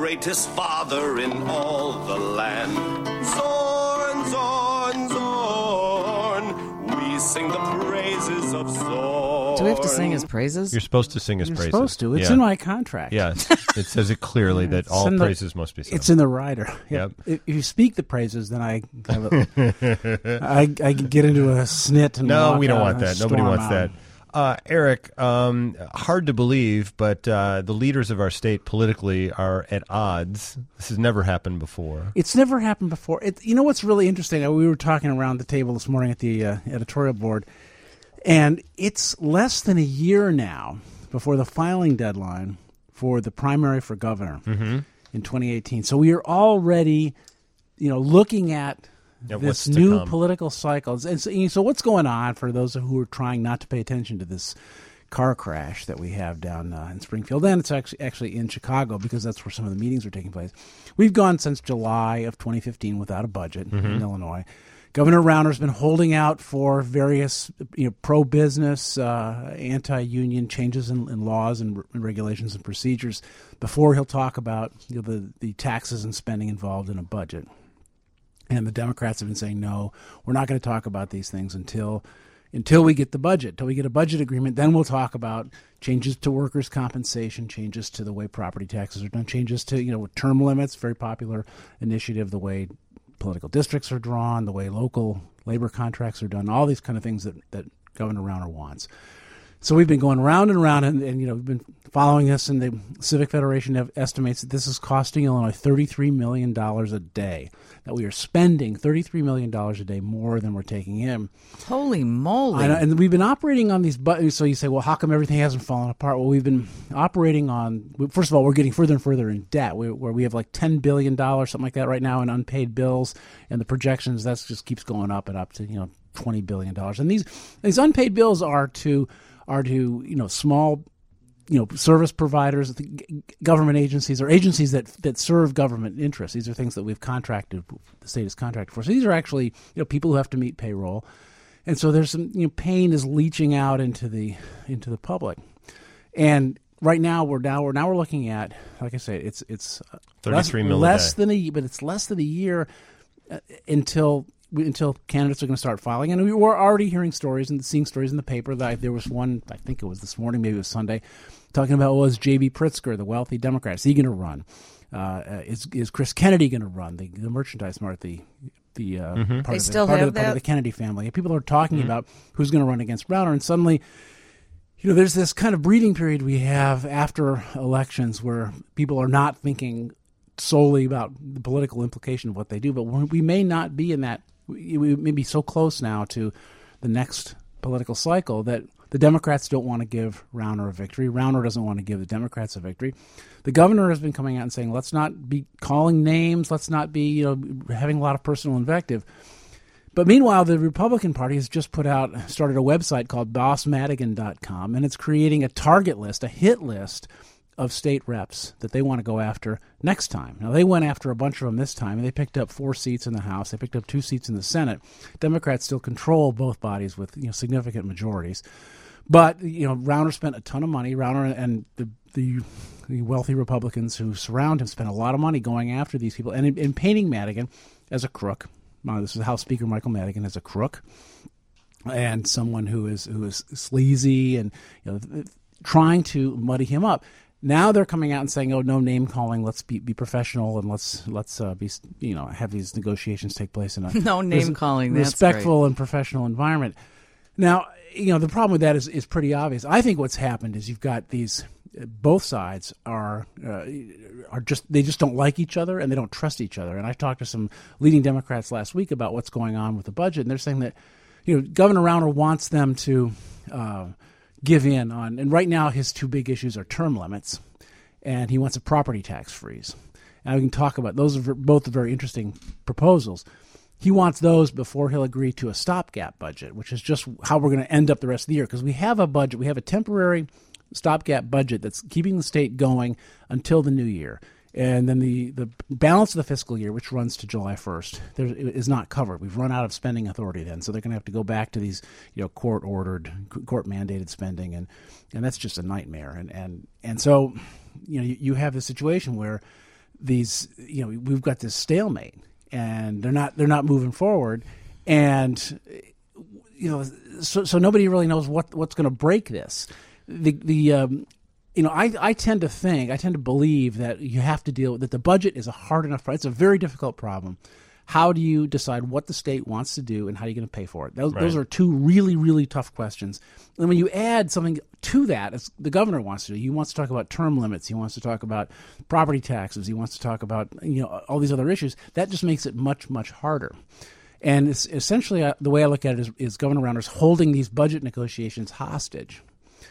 greatest father in all the land. Zorn, Zorn, Zorn, we sing the praises of Zorn. Do we have to sing his praises? You're supposed to sing his praises. You're supposed to. It's Yeah. in my contract. Yeah, it says it clearly that all praises must be sung. It's in the rider. Yep. If you speak the praises, then I get into a snit. And No, walk we don't out want and that. Nobody storm wants out. that. Eric, hard to believe, but the leaders of our state politically are at odds. This has never happened before. It's never happened before. You know what's really interesting? We were talking around the table this morning at the editorial board, and it's less than a year now before the filing deadline for the primary for governor in 2018. So we are already, looking at what's this to new come. political cycle. And so what's going on for those who are trying not to pay attention to this car crash that we have down in Springfield, and it's actually in Chicago because that's where some of the meetings are taking place. We've gone since July of 2015 without a budget in Illinois. Governor Rauner's been holding out for various pro-business, anti-union changes in laws and regulations and procedures before he'll talk about the taxes and spending involved in a budget. And the Democrats have been saying, no, we're not going to talk about these things until we get the budget, until we get a budget agreement. Then we'll talk about changes to workers' compensation, changes to the way property taxes are done, changes to term limits, very popular initiative, the way political districts are drawn, the way local labor contracts are done, all these kind of things that Governor Rauner wants. So we've been going round and round, and we've been following this, and the Civic Federation estimates that this is costing Illinois $33 million a day, that we are spending $33 million a day more than we're taking in. Holy moly. And we've been operating on these buttons. So you say, well, how come everything hasn't fallen apart? Well, we've been operating on, first of all, we're getting further and further in debt, where we have like $10 billion, something like that right now in unpaid bills, and the projections, that just keeps going up and up to, $20 billion. And these unpaid bills are to small, service providers, government agencies, or agencies that serve government interests. These are things that the state has contracted for. So these are actually, people who have to meet payroll. And so there's some, pain is leaching out into the public. And right now we're looking at, like I say, it's $33 million less than but it's less than a year until candidates are going to start filing. And we were already hearing stories and seeing stories in the paper. There was one, I think it was this morning, maybe it was Sunday, talking about, is J.B. Pritzker, the wealthy Democrat, is he going to run? Is Chris Kennedy going to run, the merchandise mart, the part of the Kennedy family? And people are talking about who's going to run against Rauner, and suddenly, there's this kind of breathing period we have after elections where people are not thinking solely about the political implication of what they do, but we may not be in that. We may be so close now to the next political cycle that the Democrats don't want to give Rauner a victory. Rauner doesn't want to give the Democrats a victory. The governor has been coming out and saying, let's not be calling names, let's not be having a lot of personal invective. But meanwhile, the Republican Party has just started a website called bossmadigan.com, and it's creating a target list, a hit list of state reps that they want to go after next time. Now, they went after a bunch of them this time, and they picked up 4 seats in the House. They picked up 2 seats in the Senate. Democrats still control both bodies with significant majorities. But, Rauner spent a ton of money. Rauner and the wealthy Republicans who surround him spent a lot of money going after these people and in painting Madigan as a crook. This is House Speaker Michael Madigan as a crook and someone who is sleazy and trying to muddy him up. Now they're coming out and saying, "Oh, no name calling. Let's be professional and let's be have these negotiations take place in a no name calling, respectful and professional environment." Now, the problem with that is pretty obvious. I think what's happened is you've got these both sides are just don't like each other and they don't trust each other. And I talked to some leading Democrats last week about what's going on with the budget, and they're saying that Governor Rauner wants them to give in on, and right now his 2 big issues are term limits, and he wants a property tax freeze. And we can talk about those are both very interesting proposals. He wants those before he'll agree to a stopgap budget, which is just how we're going to end up the rest of the year, because we have a budget, we have a temporary stopgap budget that's keeping the state going until the new year. And then the balance of the fiscal year, which runs to July 1st, is not covered. We've run out of spending authority then, so they're going to have to go back to these court-ordered, court-mandated spending, and that's just a nightmare. And so you have this situation where we've got this stalemate, and they're not moving forward, and so nobody really knows what's going to break this. I tend to believe that you have to deal with that. The budget is a hard enough problem. It's a very difficult problem. How do you decide what the state wants to do, and how are you going to pay for it? Those are two really, really tough questions. And when you add something to that, as the governor wants to do, he wants to talk about term limits, he wants to talk about property taxes, he wants to talk about all these other issues. That just makes it much, much harder. And it's essentially the way I look at it is Governor Rauner's holding these budget negotiations hostage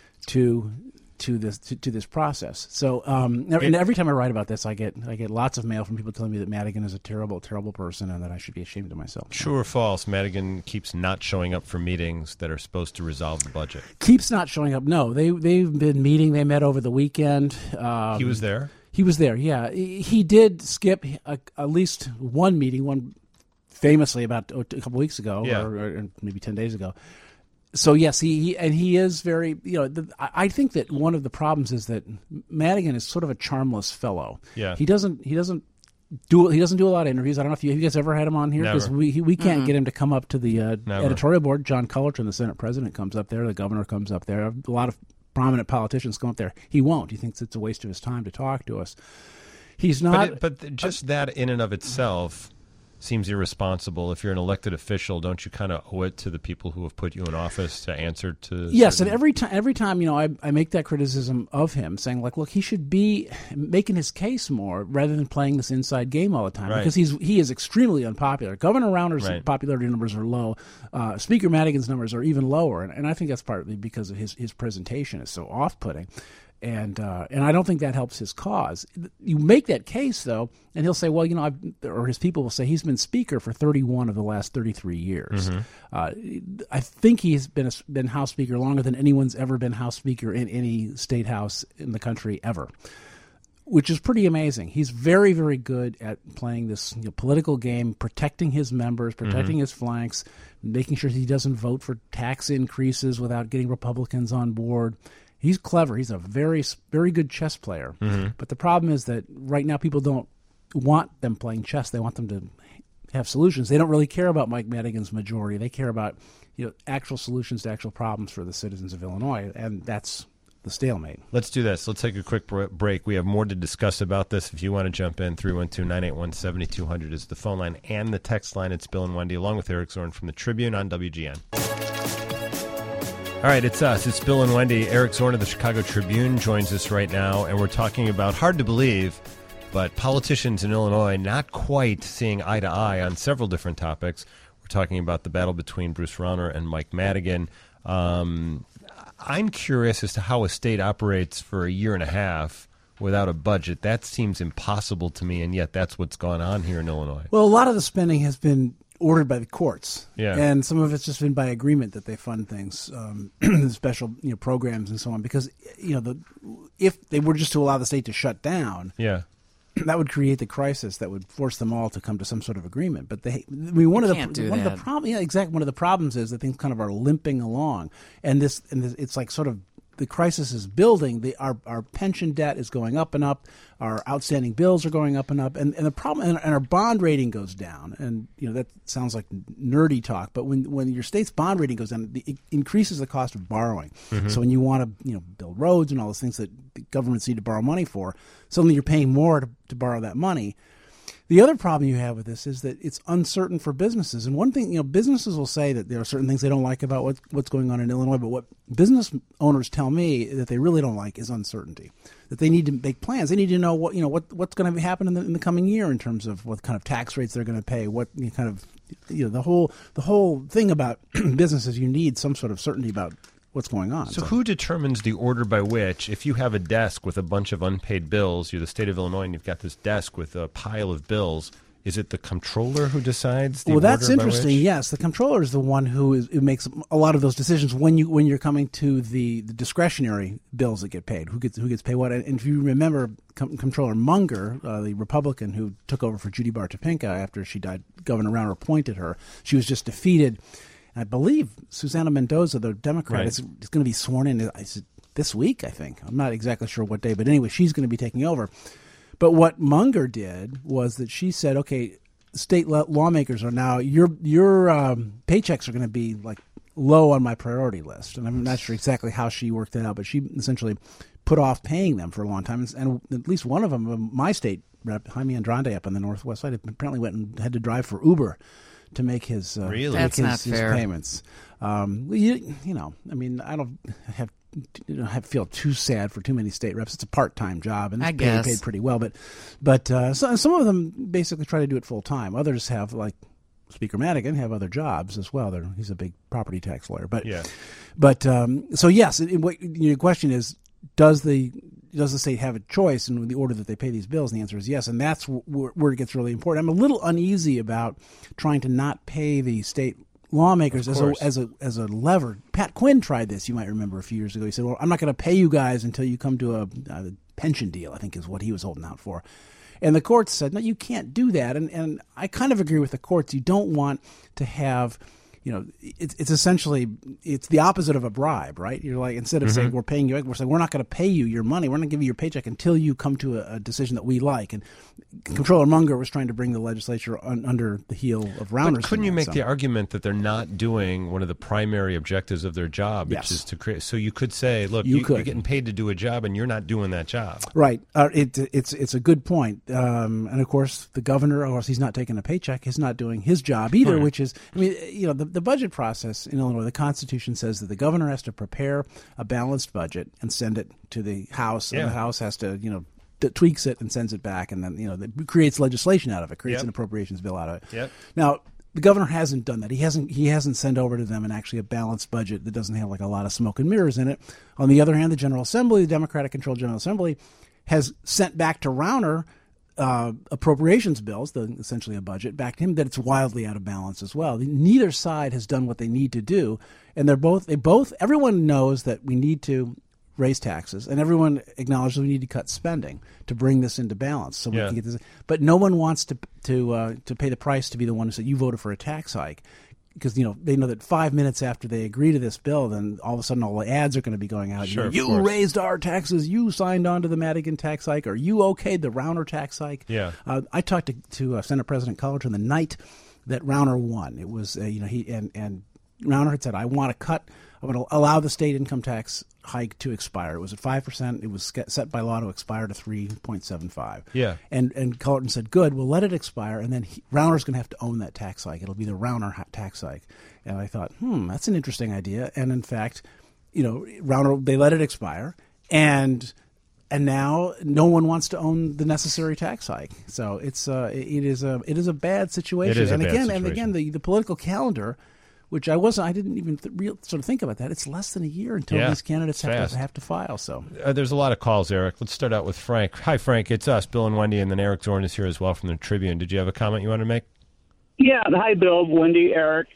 to this process. So and every time I write about this, I get lots of mail from people telling me that Madigan is a terrible, terrible person and that I should be ashamed of myself. True or false? Madigan keeps not showing up for meetings that are supposed to resolve the budget. Keeps not showing up. No, they've been meeting. They met over the weekend. He was there. He was there. Yeah, he did skip at least one meeting. Famously about a couple weeks ago, or maybe 10 days ago. So yes, he is very. I think that one of the problems is that Madigan is sort of a charmless fellow. Yeah, he doesn't do a lot of interviews. I don't know if you guys ever had him on here, because we can't get him to come up to the editorial board. John Cullerton, the Senate president, comes up there. The governor comes up there. A lot of prominent politicians come up there. He won't. He thinks it's a waste of his time to talk to us. He's not. But just that in and of itself seems irresponsible. If you're an elected official, don't you kind of owe it to the people who have put you in office to answer to? Yes, and every time I make that criticism of him, saying like, look, he should be making his case more rather than playing this inside game all the time, because he is extremely unpopular. Governor Rauner's popularity numbers are low. Speaker Madigan's numbers are even lower, and I think that's partly because of his presentation is so off-putting. And I don't think that helps his cause. You make that case, though, and he'll say, well, or his people will say he's been Speaker for 31 of the last 33 years. Mm-hmm. I think he's been House Speaker longer than anyone's ever been House Speaker in any state house in the country ever, which is pretty amazing. He's very, very good at playing this political game, protecting his members, protecting his flanks, making sure he doesn't vote for tax increases without getting Republicans on board. He's clever. He's a very, very good chess player. Mm-hmm. But the problem is that right now people don't want them playing chess. They want them to have solutions. They don't really care about Mike Madigan's majority. They care about actual solutions to actual problems for the citizens of Illinois, and that's the stalemate. Let's do this. Let's take a quick break. We have more to discuss about this. If you want to jump in, 312-981-7200 is the phone line and the text line. It's Bill and Wendy, along with Eric Zorn from the Tribune on WGN. All right, it's us. It's Bill and Wendy. Eric Zorn of the Chicago Tribune joins us right now, and we're talking about, hard to believe, but politicians in Illinois not quite seeing eye to eye on several different topics. We're talking about the battle between Bruce Rauner and Mike Madigan. I'm curious as to how a state operates for a year and a half without a budget. That seems impossible to me, and yet that's what's gone on here in Illinois. Well, a lot of the spending has been ordered by the courts, yeah, and some of it's just been by agreement that they fund things, special programs and so on. Because if they were just to allow the state to shut down, yeah, that would create the crisis that would force them all to come to some sort of agreement. But one of the problems is that things kind of are limping along, and it's like sort of the crisis is building. Our pension debt is going up and up. Our outstanding bills are going up and up, and the problem, and our bond rating goes down. And that sounds like nerdy talk, but when your state's bond rating goes down, it increases the cost of borrowing. Mm-hmm. So when you want to build roads and all those things that the governments need to borrow money for, suddenly you're paying more to borrow that money. The other problem you have with this is that it's uncertain for businesses. And one thing, businesses will say that there are certain things they don't like about what's going on in Illinois, but what business owners tell me that they really don't like is uncertainty. That they need to make plans. They need to know what's going to happen in the coming year in terms of what kind of tax rates they're going to pay, what kind of the whole thing about businesses. You need some sort of certainty about what's going on. So who determines the order by which, if you have a desk with a bunch of unpaid bills, you're the state of Illinois and you've got this desk with a pile of bills, is it the comptroller who decides the order by which? Well, that's interesting. Yes, the comptroller is the one who makes a lot of those decisions when you're coming to the discretionary bills that get paid. Who gets paid what? And if you remember, Comptroller Munger, the Republican who took over for Judy Bar-Topinka after she died, Governor Rauner appointed her. She was just defeated. I believe Susana Mendoza, the Democrat, is going to be sworn in this week, I think. I'm not exactly sure what day, but anyway, she's going to be taking over. But what Munger did was that she said, okay, state lawmakers are now, your paychecks are going to be like low on my priority list. And I'm not sure exactly how she worked that out, but she essentially put off paying them for a long time. And at least one of them, my state rep, Jaime Andrade up on the northwest side, apparently went and had to drive for Uber to make his Really? That's his, not his fair. payments. You know, I mean, I don't feel too sad for too many state reps. It's a part-time job, and I it's guess. paid pretty well. But some of them basically try to do it full-time. Others have, like Speaker Madigan, have other jobs as well. He's a big property tax lawyer. So yes, what your question is, does the state have a choice in the order that they pay these bills? And the answer is yes, and that's where it gets really important. I'm a little uneasy about trying to not pay the state lawmakers as a lever. Pat Quinn tried this, you might remember, a few years ago. He said, well, I'm not going to pay you guys until you come to a pension deal, I think is what he was holding out for. And the courts said, no, you can't do that. And I kind of agree with the courts. You don't want to have, you know, it's essentially, it's the opposite of a bribe, right? You're like, instead of saying we're paying you, we're saying we're not going to pay you your money. We're not going to give you your paycheck until you come to a decision that we like. And Comptroller Munger was trying to bring the legislature under the heel of Rauner's. But couldn't you make the argument that they're not doing one of the primary objectives of their job, which is to create? So you could say, look, you're getting paid to do a job, and you're not doing that job. Right. It's a good point. And of course, the governor, of course, he's not taking a paycheck. He's not doing his job either, Right. which is, I mean, you know, the budget process in Illinois, the Constitution says that the governor has to prepare a balanced budget and send it to the House, and the House has to, you know, tweaks it and sends it back, and then, you know, creates legislation out of it, creates an appropriations bill out of it. Yep. Now, the governor hasn't done that. He hasn't sent over to them actually a balanced budget that doesn't have like a lot of smoke and mirrors in it. On the other hand, the General Assembly, the Democratic-controlled General Assembly, has sent back to Rauner appropriations bills, essentially a budget, back to him, that it's wildly out of balance as well. Neither side has done what they need to do, and everyone knows that we need to raise taxes, and everyone acknowledges we need to cut spending to bring this into balance. So we can get this, but no one wants to pay the price to be the one who said you voted for a tax hike, because you know they know that 5 minutes after they agree to this bill, then all of a sudden all the ads are going to be going out. Sure, you raised our taxes, you signed on to the Madigan tax hike, or you okayed the Rauner tax hike. Yeah, I talked to Senate President Cullerton the night that Rauner won. It was he and Rauner had said, I'm going to allow the state income tax hike to expire. It was at 5%. It was set by law to expire to 3.75. Yeah. And Cullerton said, good, we'll let it expire, and then Rauner's going to have to own that tax hike. It'll be the Rauner tax hike. And I thought, that's an interesting idea. And in fact, you know, Rauner, they let it expire, and now no one wants to own the necessary tax hike. So it is a bad situation. It is a and bad again, situation. And again, the political calendar, which I didn't even sort of think about that. It's less than a year until these candidates have to file. So there's a lot of calls, Eric. Let's start out with Frank. Hi, Frank. It's us, Bill and Wendy, and then Eric Zorn is here as well from the Tribune. Did you have a comment you want to make? Yeah. Hi, Bill, Wendy, Eric.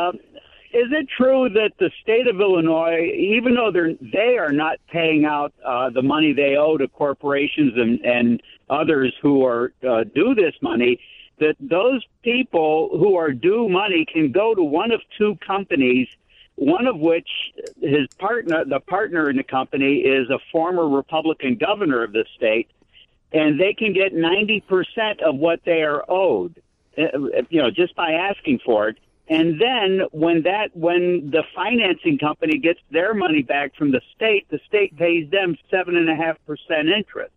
Is it true that the state of Illinois, even though they are not paying out the money they owe to corporations and others who are due this money, that those people who are due money can go to one of two companies, one of which the partner in the company is a former Republican governor of the state, and they can get 90% of what they are owed, just by asking for it. And then when the financing company gets their money back from the state pays them 7.5% interest.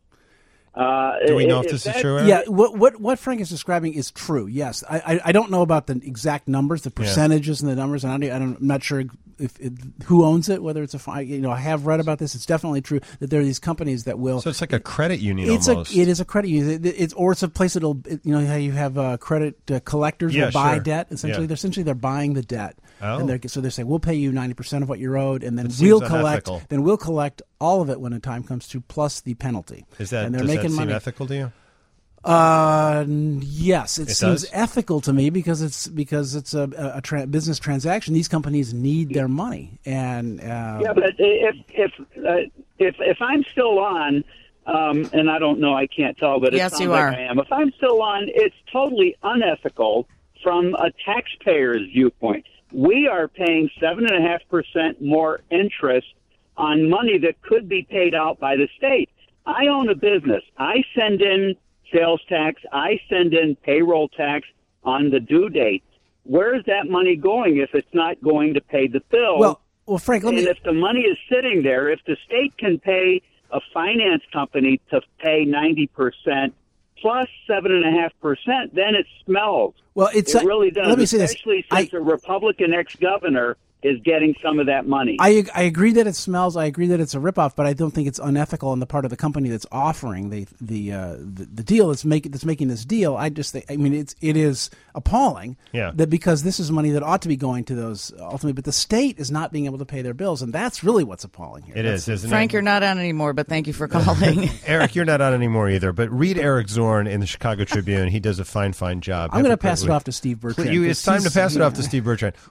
Do we know if this is true, Eric? Yeah, what Frank is describing is true. Yes, I don't know about the exact numbers, the percentages and the numbers, and I'm not sure if who owns it, whether it's I have read about this. It's definitely true that there are these companies that will. So it's like a credit union almost. It is a credit union. It's a place that'll how you have credit collectors will buy debt. Essentially, they're buying the debt. Oh. And so they're saying we'll pay you 90% of what you're owed, and then It we'll seems collect. unethical. Then we'll collect all of it when the time comes to, plus the penalty. Does that seem ethical to you? Yes, it seems ethical to me because it's a business transaction. These companies need their money, and but if I'm still on, and I don't know, I can't tell, but yes, it sounds you like are. I am. If I'm still on, it's totally unethical from a taxpayer's viewpoint. We are paying 7.5% more interest on money that could be paid out by the state. I own a business. I send in sales tax. I send in payroll tax on the due date. Where is that money going if it's not going to pay the bill? Well, Frank, let me. And if the money is sitting there, if the state can pay a finance company to pay 90% plus 7.5%, then it smells. Well, it really does. Let me say this. Especially since a Republican ex-governor is getting some of that money. I agree that it smells. I agree that it's a ripoff, but I don't think it's unethical on the part of the company that's offering the deal that's making this deal. I just think, it is appalling that because this is money that ought to be going to those ultimately, but the state is not being able to pay their bills, and that's really what's appalling here. It is, isn't Frank, it? you're not on anymore, but thank you for calling. Eric, you're not on anymore either, but read Eric Zorn in the Chicago Tribune. He does a fine job. I'm going to pass it off to Steve Bertrand. It's time to pass it off to Steve Bertrand.